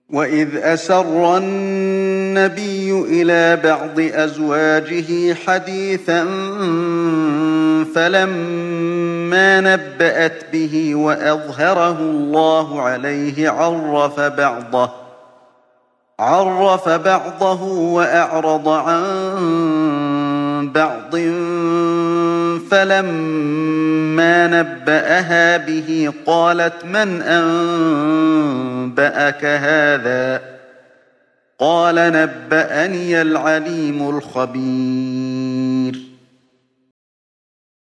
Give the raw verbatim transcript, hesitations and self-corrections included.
وَإِذْ أَسَرَّ النَّبِيُّ إِلَىٰ بَعْضِ أَزْوَاجِهِ حَدِيثًا فَلَمَّا نَبَّأَتْ بِهِ وَأَظْهَرَهُ اللَّهُ عَلَيْهِ عَرَّفَ بَعْضَهُ وَأَعْرَضَ عَن بَعْضٍ فَلَمَّا نَبَّأَهَا بِهِ قَالَتْ مَنْ أَنبَأَكَ هَٰذَا ۖ قَالَ نَبَّأَنِيَ الْعَلِيمُ الْخَبِيرُ